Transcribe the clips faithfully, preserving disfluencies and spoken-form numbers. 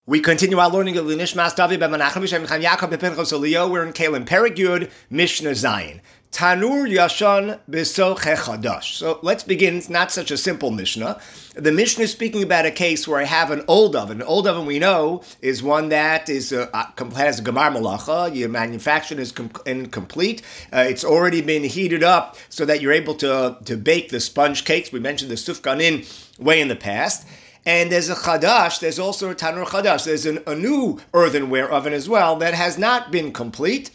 We continue our learning of the Nishmas David ben Menachem B'Shem Chaim Yaakov ben Pinchas Eliyahu. We're in Kalim Perek Yud Mishnah Zayin. Tanur Yashan B'Soch Chadash. So let's begin. It's not such a simple Mishnah. The Mishnah is speaking about a case where I have an old oven. An old oven, we know, is one that is uh, has a Gemar Malacha. Your manufacturing is com- incomplete. Uh, it's already been heated up so that you're able to, to bake the sponge cakes. We mentioned the Sufganin way in the past. And there's a Chadash, there's also a Tanur Chadash. There's an, a new earthenware oven as well that has not been complete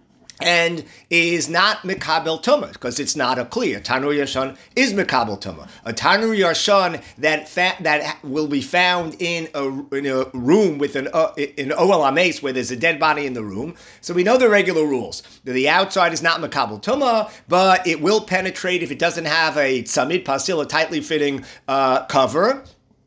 and is not Mekabel Tumah, because it's not a Kli. A Tanur Yashan is Mekabel Tumah. A Tanur Yashan that fa- that will be found in a, in a room with an uh, in Oel Ames where there's a dead body in the room. So we know the regular rules. The outside is not Mekabel Tumah, but it will penetrate if it doesn't have a Tzamid Pasil, a tightly fitting uh, cover.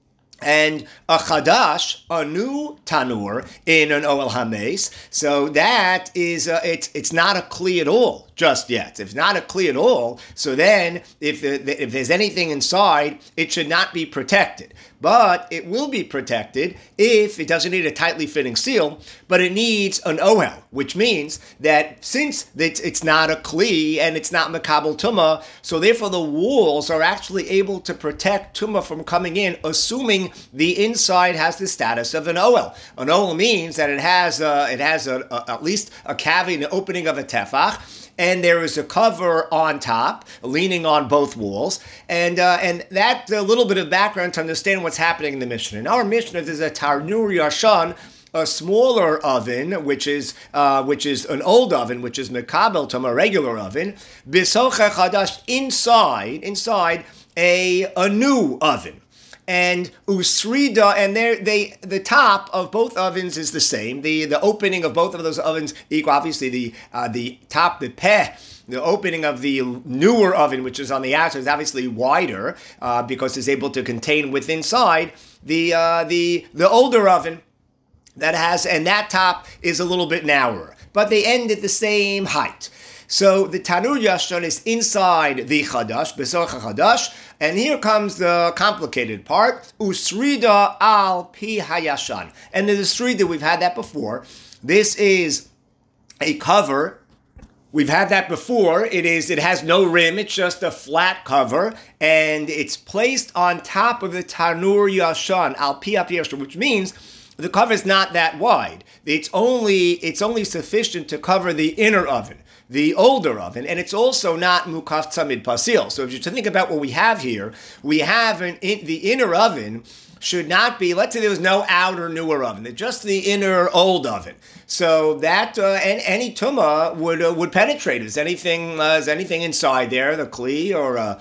And a chadash, a new tanur in an oel hames. So that is, uh, it's it's not a kli at all just yet. If not a kli at all, so then if the, the, if there's anything inside, it should not be protected. But it will be protected if it doesn't need a tightly fitting seal, but it needs an ohel, which means that since it's, it's not a kli and it's not mekabel tumah, so therefore the walls are actually able to protect tumah from coming in, assuming the inside has the status of an ohel. An ohel means that it has a, it has a, a, at least a cavity, an opening of a tefach, and there is a cover on top, leaning on both walls, and uh, and that's a little bit of background to understand what's happening in the Mishnah. In our Mishnah, there's a Tanur Yashan, a smaller oven, which is uh, which is an old oven, which is Mekabel Tumah, a regular oven, B'Soch Chadash, inside, inside a, a new oven. And usrida, and they the top of both ovens is the same. The the opening of both of those ovens equal. Obviously, the uh, the top, the peh, the opening of the newer oven, which is on the outside, is obviously wider uh, because it's able to contain within inside the uh, the the older oven that has, and that top is a little bit narrower, but they end at the same height. So the Tanur Yashan is inside the Chadash, B'Soch Chadash, and here comes the complicated part, Usrida al Pi Hayashan. And the Usrida, we've had that before. This is a cover. We've had that before. It is. It has no rim. It's just a flat cover, and it's placed on top of the Tanur Yashan, al Pi Hayashan, which means the cover is not that wide. It's only it's only sufficient to cover the inner oven, the older oven, and it's also not mukaf tzamid pasil. So if you to think about what we have here, we have an in, the inner oven should not be, let's say there was no outer newer oven, just the inner old oven. So that uh, and any tumah would uh, would penetrate. Is anything uh, is anything inside there, the kli or a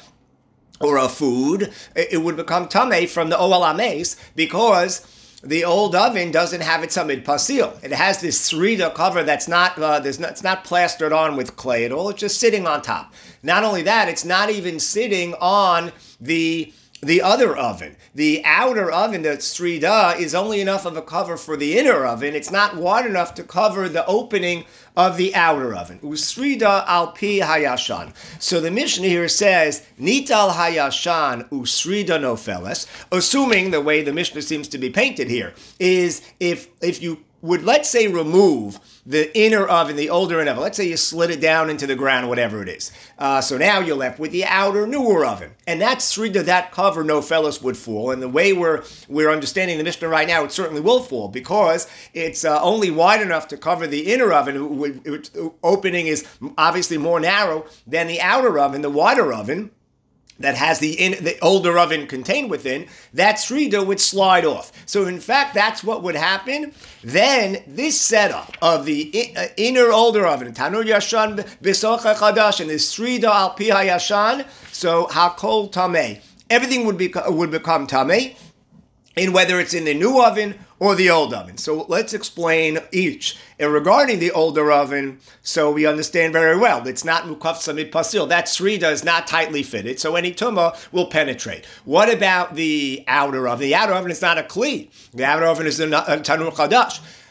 or a food, it, it would become tameh from the oel ames because the old oven doesn't have its samid pasil. It has this srida cover that's not, uh, there's not, it's not plastered on with clay at all. It's just sitting on top. Not only that, it's not even sitting on the the other oven. The outer oven, the srida, is only enough of a cover for the inner oven. It's not wide enough to cover the opening of the outer oven. Usrida al pi hayashan. So the Mishnah here says, nital hayashan usrida nofeles, assuming the way the Mishnah seems to be painted here is if if you would, let's say, remove the inner oven, the older oven. Let's say you slid it down into the ground, whatever it is. Uh, so now you're left with the outer, newer oven. And that srida, that cover, no fellas would fall. And the way we're we're understanding the Mishnah right now, it certainly will fall because it's uh, only wide enough to cover the inner oven, which opening is obviously more narrow than the outer oven, the wider oven that has the in, the older oven contained within, that srida would slide off. So in fact, that's what would happen. Then this setup of the in, uh, inner older oven, Tanur Yashan B'Soch Chadash, and the srida al Pi Hayashan, so hakol tameh, everything would be would become tameh, in whether it's in the new oven or the old oven. So let's explain each. And regarding the older oven, so we understand very well, it's not mukaf samid pasil. That srida is not tightly fitted, so any tumah will penetrate. What about the outer oven? The outer oven is not a kli. The outer oven is a, a tanur chadash.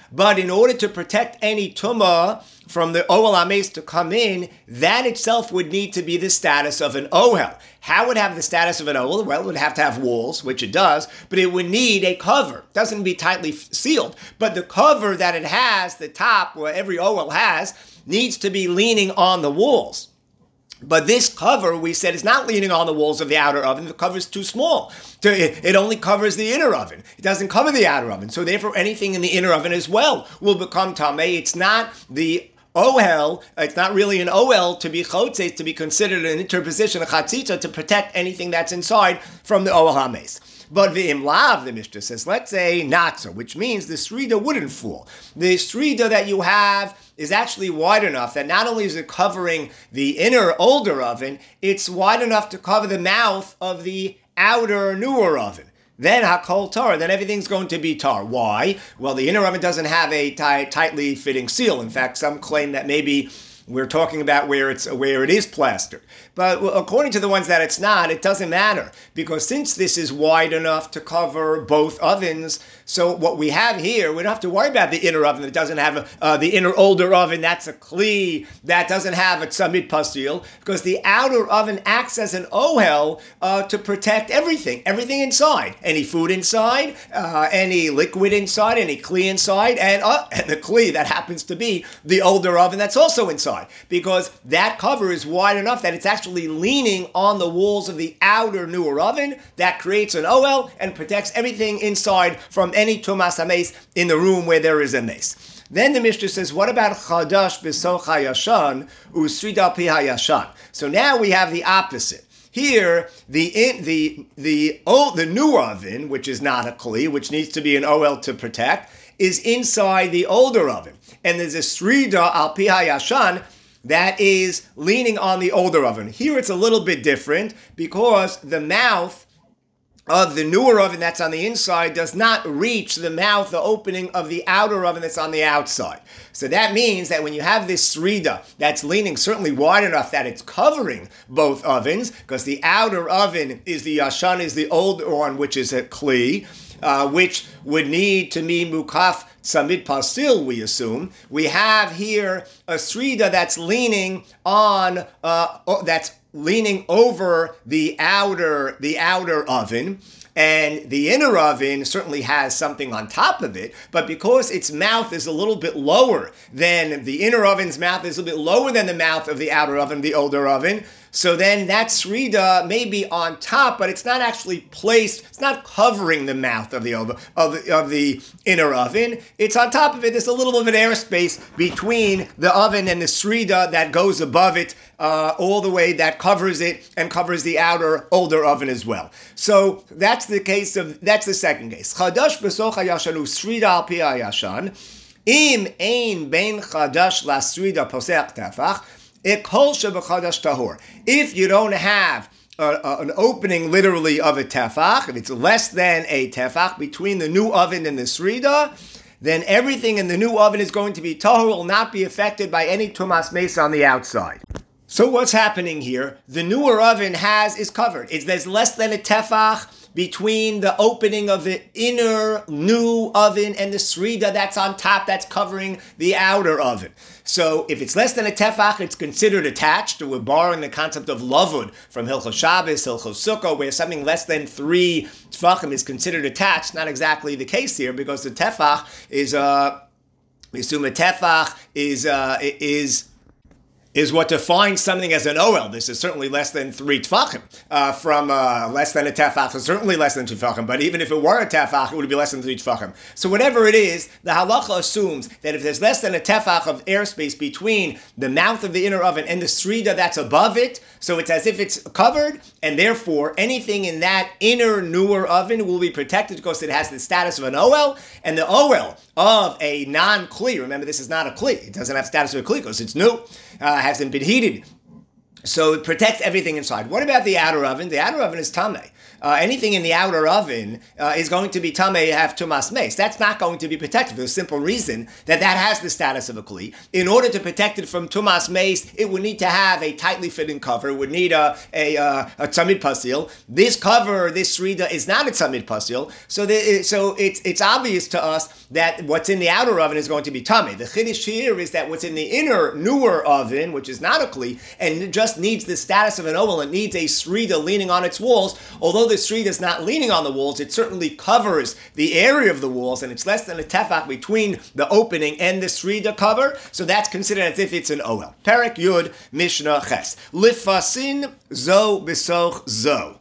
But in order to protect any tumah from the Ohel HaMeis to come in, that itself would need to be the status of an Ohel. How would it have the status of an Ohel? Well, it would have to have walls, which it does, but it would need a cover. It doesn't be tightly sealed, but the cover that it has, the top, where every Ohel has, needs to be leaning on the walls. But this cover, we said, is not leaning on the walls of the outer oven. The cover is too small. It only covers the inner oven. It doesn't cover the outer oven. So therefore, anything in the inner oven as well will become tamei. It's not the Ohel, it's not really an Ohel to be chotzeis, to be considered an interposition, a chatzitza, to protect anything that's inside from the Ohel HaMeis. But v'im lav, the Mishnah says, let's say not so, which means the srida wouldn't fall. The srida that you have is actually wide enough that not only is it covering the inner older oven, it's wide enough to cover the mouth of the outer newer oven. Then hakol tar, then everything's going to be tar. Why? Well, the inner oven doesn't have a tight, tightly fitting seal. In fact, some claim that maybe we're talking about where it's where it is plastered. But according to the ones that it's not, it doesn't matter, because since this is wide enough to cover both ovens, so what we have here, we don't have to worry about the inner oven that doesn't have a, uh, the inner older oven, that's a kli, that doesn't have a tzamid pasil, because the outer oven acts as an ohel uh, to protect everything, everything inside, any food inside, uh, any liquid inside, any kli inside, and, uh, and the kli that happens to be the older oven that's also inside, because that cover is wide enough that it's actually leaning on the walls of the outer newer oven. That creates an ohel and protects everything inside from any tumas hameis in the room where there is a mace. Then the Mishnah says, what about chadash b'soch hayashan usrida pi hayashan? So now we have the opposite. Here, the in, the the oh, the new oven, which is not a kli, which needs to be an ohel to protect, is inside the older oven, and there's a srida al pi hayashan that is leaning on the older oven. Here it's a little bit different because the mouth of the newer oven that's on the inside does not reach the mouth, the opening of the outer oven that's on the outside. So that means that when you have this srida that's leaning certainly wide enough that it's covering both ovens, because the outer oven is the yashan, is the older one, which is a kli, uh, which would need to be mukaf tzamid pasil, we assume. We have here a srida that's leaning on, uh, that's leaning over the outer, the outer oven, and the inner oven certainly has something on top of it, but because its mouth is a little bit lower than the inner oven's mouth, is a little bit lower than the mouth of the outer oven, the older oven, so then that srida may be on top, but it's not actually placed, it's not covering the mouth of the, of the, of the inner oven. It's on top of it. There's a little bit of an airspace between the oven and the srida that goes above it, uh, all the way that covers it and covers the outer, older oven as well. So that's the case of, that's the second case. Chadash b'soch hayashan usrida al pi hayashan. Im ein ben chadash la srida posech tefach. If you don't have a, a, an opening literally of a tefach, if it's less than a tefach between the new oven and the srida, then everything in the new oven is going to be tahor, will not be affected by any tumas mesa on the outside. So what's happening here? The newer oven has is covered. It's, there's less than a tefach between the opening of the inner new oven and the srida that's on top, that's covering the outer oven. So if it's less than a tefach, it's considered attached. We're borrowing the concept of lavud from Hilchos Shabbos, Hilchos Sukkah, where something less than three tefachim is considered attached. Not exactly the case here, because the tefach is, uh, we assume a tefach is, uh, is, is what defines something as an ohel. This is certainly less than three tefachim. Uh, from uh, less than a tefach is certainly less than two tefachim, but even if it were a tefach, it would be less than three tefachim. So whatever it is, the halacha assumes that if there's less than a tefach of airspace between the mouth of the inner oven and the srida that's above it, so it's as if it's covered, and therefore anything in that inner, newer oven will be protected because it has the status of an ohel, and the ohel of a non-kli, remember this is not a kli, it doesn't have status of a kli because it's new, uh, hasn't been heated. So it protects everything inside. What about the outer oven? The outer oven is tameh. uh, anything in the outer oven uh, is going to be tamei, have tumas meis. That's not going to be protected for the simple reason that that has the status of a kli. In order to protect it from tumas meis, it would need to have a tightly fitting cover. It would need a a, uh, a tzamid pasil. This cover, this srida, is not a tzamid pasil. So the, so it's it's obvious to us that what's in the outer oven is going to be tamei. The chiddush here is that what's in the inner, newer oven, which is not a kli, and it just needs the status of an oval, it needs a srida leaning on its walls. Although the srida is not leaning on the walls, it certainly covers the area of the walls, and it's less than a tefach between the opening and the srida cover, so that's considered as if it's an oel. Perek Yud, Mishnah Ches. Lifasin zo besoch zo.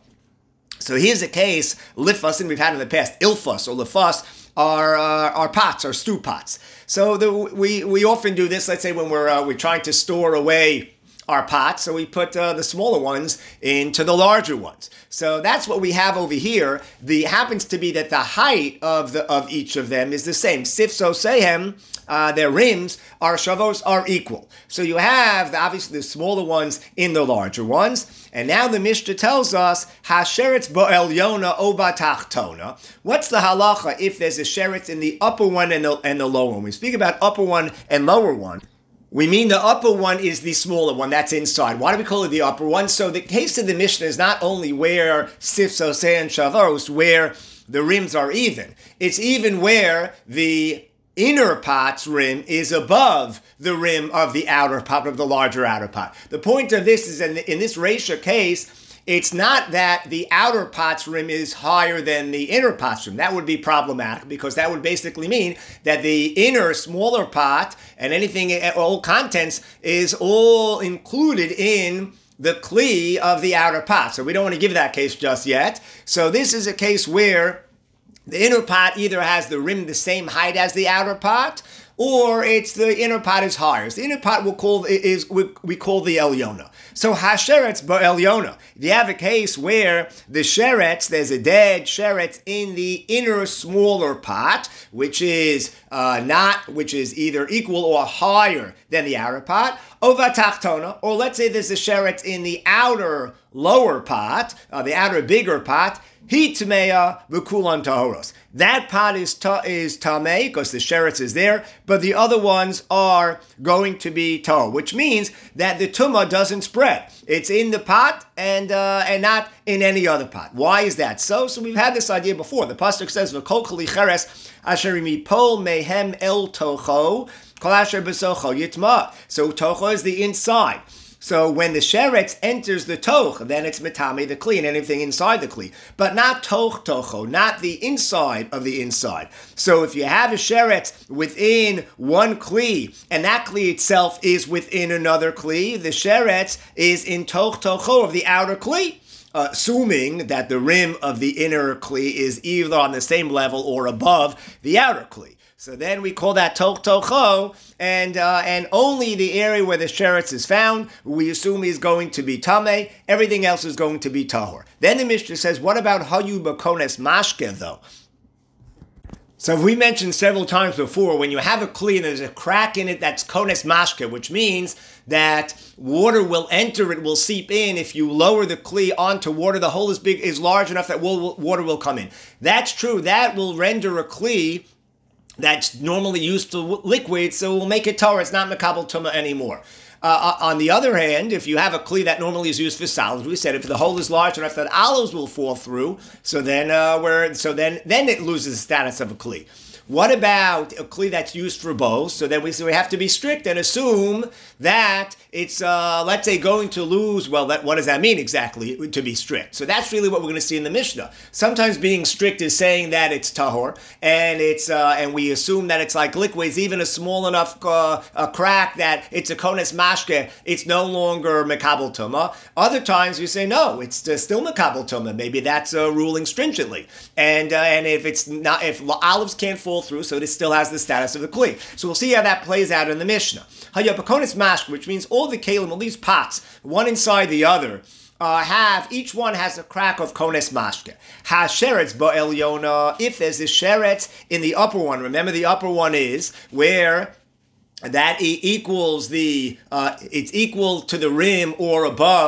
So here's a case, lifasin we've had in the past, ilfas or lifas, are uh, are pots, are stew pots. So the, we we often do this. Let's say when we're uh, we're trying to store away our pots, so we put uh, the smaller ones into the larger ones. So that's what we have over here. The happens to be that the height of the of each of them is the same. Sifso sehem, uh, their rims are shavos are equal. So you have the, obviously the smaller ones in the larger ones. And now the Mishnah tells us hasheretz bo'elyona o batachtona. What's the halacha if there's a sheretz in the upper one and the and the lower one? We speak about upper one and lower one. We mean the upper one is the smaller one, that's inside. Why do we call it the upper one? So the case of the Mishnah is not only where sifso se and shavos, where the rims are even. It's even where the inner pot's rim is above the rim of the outer pot, of the larger outer pot. The point of this is in, in this Reisha case, it's not that the outer pot's rim is higher than the inner pot's rim. That would be problematic because that would basically mean that the inner, smaller pot and anything, all contents is all included in the kli of the outer pot. So we don't want to give that case just yet. So this is a case where the inner pot either has the rim the same height as the outer pot, or it's the inner pot is higher. So the inner pot we'll call is we, we call the elyona. So hasheretz ba'elyona. If you have a case where the sheretz, there's a dead sheretz in the inner smaller pot, which is uh, not, which is either equal or higher than the outer pot, ova tachtona, or let's say there's a sheretz in the outer lower pot, uh, the outer bigger pot. He tmeya v'kulan tahoros. That pot is ta- is tamei because the sheretz is there, but the other ones are going to be tahor, which means that the tumah doesn't spread. It's in the pot and uh, and not in any other pot. Why is that so? So we've had this idea before. The pasuk says v'kol kli cheres asher mipol mehem el tocho kol asher besocho yitma. So tocho is the inside. So when the sheretz enters the toch, then it's metame the kli and anything inside the kli, but not toch tocho, not the inside of the inside. So if you have a sheretz within one kli and that kli itself is within another kli, the sheretz is in toch tocho of the outer kli. Uh, assuming that the rim of the inner kli is either on the same level or above the outer kli. So then we call that toch tocho, and uh, and only the area where the sheretz is found, we assume is going to be tamei. Everything else is going to be tahor. Then the Mishnah says, what about hayu b'kones mashke though? So we mentioned several times before, when you have a kli and there's a crack in it, that's kones mashke, which means that water will enter, it will seep in. If you lower the kli onto water, the hole is big, is large enough that water will come in. That's true. That will render a kli that's normally used for liquid, so we'll make it tahor. It's not mekabel tumah anymore. Uh, on the other hand, if you have a kli that normally is used for solids, we said if the hole is large enough that olives will fall through, so then uh, we're so then then it loses the status of a kli. What about a kli that's used for both? So then we so we have to be strict and assume that it's, uh, let's say, going to lose. Well, that, what does that mean exactly, to be strict? So that's really what we're going to see in the Mishnah. Sometimes being strict is saying that it's tahor, and it's uh, and we assume that it's like liquids, even a small enough uh, a crack that it's a kones mashke, it's no longer mekabel tumah. Other times we say no, it's uh, still mekabel tumah. Maybe that's uh, ruling stringently, and uh, and if it's not, if olives can't fall through, so it still has the status of a kli. So we'll see how that plays out in the Mishnah. Hayapakonis mashk, which means all the kalim, all these pots, one inside the other, uh, have, each one has a crack of kones mashke. Ha-sheretz ba'elyona, if there's a sheretz in the upper one, remember the upper one is where that e- equals the, uh, it's equal to the rim or above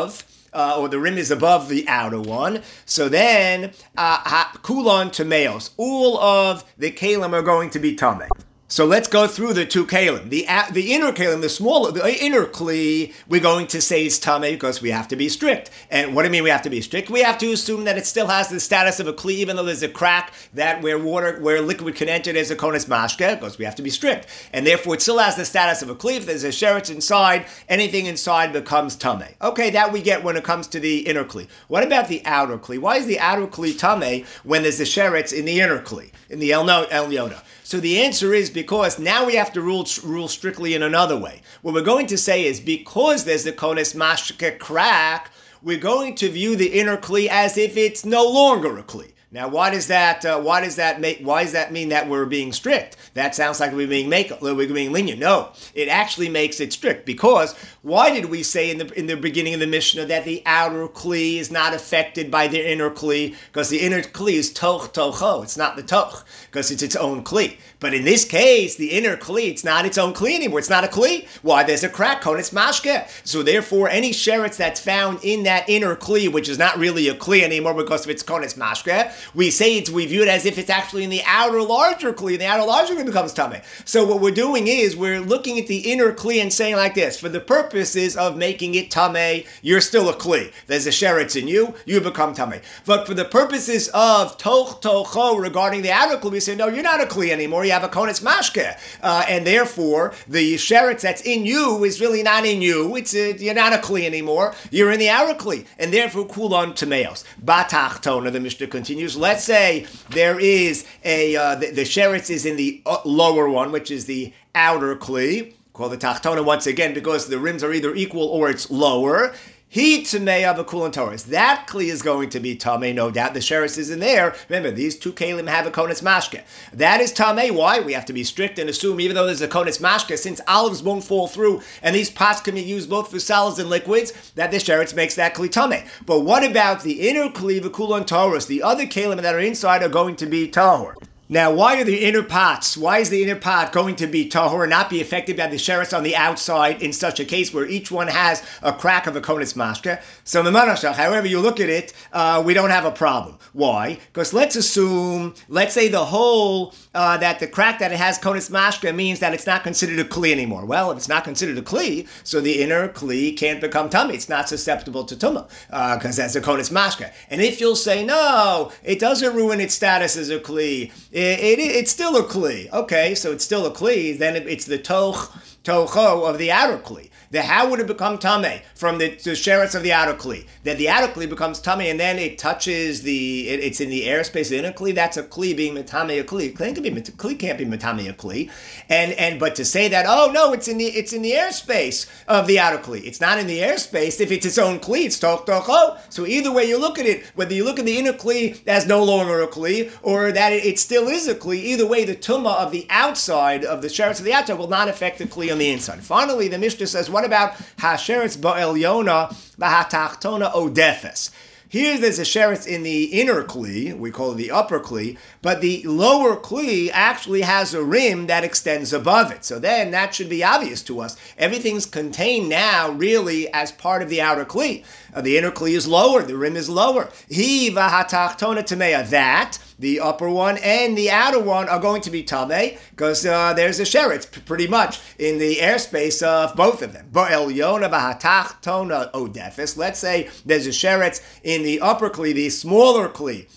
uh, or the rim is above the outer one. So then, uh, kulon tameos, all of the kalim are going to be tameh. So let's go through the two kalim. The uh, the inner kalim, the smaller, the inner kli, we're going to say is tameh because we have to be strict. And what do you mean we have to be strict? We have to assume that it still has the status of a kli, even though there's a crack that where water, where liquid can enter, there's a konis mashke, because we have to be strict. And therefore it still has the status of a kli. If there's a sheretz inside, anything inside becomes tameh. Okay, that we get when it comes to the inner kli. What about the outer kli? Why is the outer kli tameh when there's a sheretz in the inner kli, in the El Yona? So the answer is because now we have to rule rule strictly in another way. What we're going to say is because there's the konis mashke crack, we're going to view the inner kli as if it's no longer a kli. Now, why does that? Uh, why does that make? Why does that mean that we're being strict? That sounds like we're being make we're being lenient. No, it actually makes it strict because why did we say in the in the beginning of the Mishnah that the outer kli is not affected by the inner kli because the inner kli is toch tocho. It's not the toch because it's its own kli. But in this case, the inner kli, it's not its own kli anymore. It's not a kli. Why? There's a crack, konis mashke. So therefore, any sheretz that's found in that inner kli, which is not really a kli anymore because of its konis mashke, we say it's, we view it as if it's actually in the outer larger kli, and the outer larger kli becomes tameh. So what we're doing is we're looking at the inner kli and saying like this, for the purposes of making it tameh, you're still a kli. There's a sheretz in you, you become tameh. But for the purposes of toch tocho regarding the outer kli, we say, no, you're not a kli anymore, you have a konis mashke. Uh, and therefore, the sheretz that's in you is really not in you, It's a, you're not a kli anymore, you're in the outer kli. And therefore, kulon tameos. Batachtona, the Mishnah continues, let's say there is a, uh, the, the sheretz is in the uh, lower one, which is the outer kli, called the tachtona once again, because the rims are either equal or it's lower. He tamei of a kulon Torah. That kli is going to be tamei, no doubt. The sheretz is in there. Remember, these two kalim have a konis mashke. That is tamei. Why? We have to be strict and assume, even though there's a konis mashke, since olives won't fall through, and these pots can be used both for solids and liquids, that the sheretz makes that kli tamei. But what about the inner kli, the kulon Torah? The other kalim that are inside are going to be tahor. Now, why are the inner pots, why is the inner pot going to be tahor and not be affected by the sheretz on the outside in such a case where each one has a crack of a konis mashke? So, however you look at it, uh, we don't have a problem. Why? Because let's assume, let's say the whole, uh, that the crack that it has konis mashke means that it's not considered a kli anymore. Well, if it's not considered a kli, so the inner kli can't become tummy. It's not susceptible to tumah, because uh, that's a konis mashke. And if you'll say, no, it doesn't ruin its status as a kli, It, it, it's still a kli. Okay, so it's still a kli. Then it, it's the toch, tocho of the outer kli. The, how would it become tameh from the, the sheretz of the outer kli? That the outer kli becomes tameh and then it touches the, it, it's in the airspace of the inner kli. That's a kli being metameh a kli. Kli can't be kli can't be metameh a kli. And and but to say that, oh no, it's in the it's in the airspace of the outer kli. It's not in the airspace. If it's its own kli, it's toch tocho. So either way you look at it, whether you look at the inner kli as no longer a kli or that it, it still is a kli, either way the tumah of the outside of the sheretz of the outside will not affect the kli on the inside. Finally, the Mishnah says, what about hasheretz ba'el yona b'hatachtona odefes? Here there's a sheretz in the inner kli, we call it the upper kli, but the lower kli actually has a rim that extends above it. So then that should be obvious to us. Everything's contained now really as part of the outer kli. Uh, the inner kli is lower, the rim is lower. Hi v'hatachtona tameya, that, the upper one and the outer one are going to be tameh because uh, there's a sheretz p- pretty much in the airspace of both of them. Ba'el yona v'hatachtona odefes. Let's say there's a sheretz in the upper kli, the smaller kli,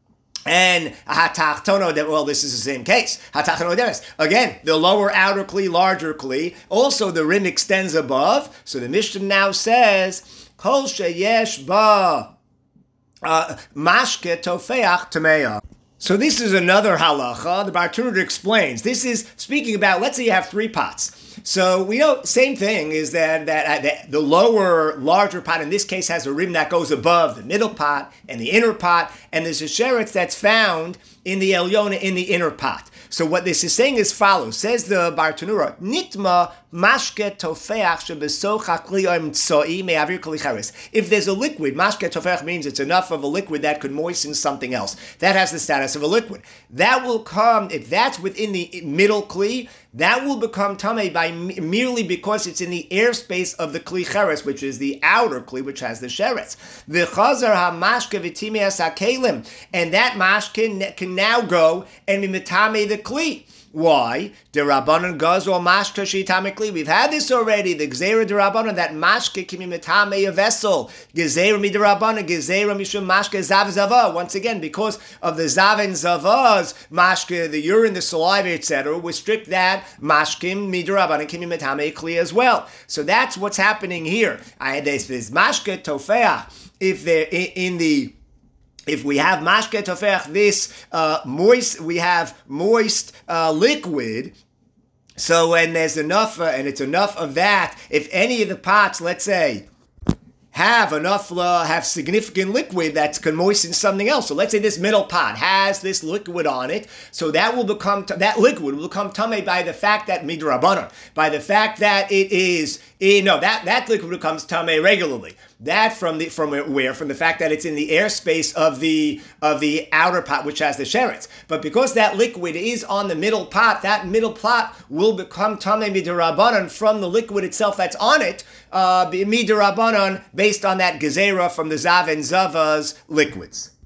and hatachtono, well, this is the same case. Hatachtono demis. Again, the lower outer kli, larger kli. Also, the rim extends above. So the Mishnah now says, Kol sheyesh ba mashke tofeach tameya. So this is another halacha. The Bartenura explains. This is speaking about, let's say you have three pots. So we know, same thing is that, that, uh, that the lower, larger pot in this case has a rim that goes above the middle pot and the inner pot, and there's a sheretz that's found in the Elyona in the inner pot. So what this is saying is follows. Says the Bartenura, Nitma mashke tofeach shebesoch hakli imtzoi me'avir kli cheres. If there's a liquid, mashke tofeach means it's enough of a liquid that could moisten something else. That has the status of a liquid. That will come, if that's within the middle kli, that will become tamei by merely because it's in the airspace of the kli cheres, which is the outer kli, which has the sheretz. The chazar hamashke v'timeas hakelim, and that mashke can now go and be mitame the kli. Why? The Rabbanon Gazor Mashka Shitamikli. We've had this already. The Gzeira de Rabbanon, that Mashka Kimi Mitame a vessel. Gezeira mi de Rabbanon, Gezeira Mishum Mashka Zav Zava. Once again, because of the Zav and Zavas, Mashka, the urine, the saliva, et cetera, we strict that Mashkim mi de Rabbanon Kimi Mitame Kli as well. So that's what's happening here. I had this, this Mashka Tofea. If they're in, in the If we have mashke tofech, this uh, moist, we have moist uh, liquid. So when there's enough, uh, and it's enough of that, if any of the pots, let's say, have enough, uh, have significant liquid that can moisten something else. So let's say this middle pot has this liquid on it, so that will become, that liquid will become tamei by the fact that midrabanan, by the fact that it is, eh, no, that, that liquid becomes tamei regularly. That from the from where from the fact that it's in the airspace of the of the outer pot, which has the sheretz. But because that liquid is on the middle pot, that middle pot will become tamei midirabanan from the liquid itself that's on it, uh, midirabanan based on that gezerah from the zav and zavas liquids.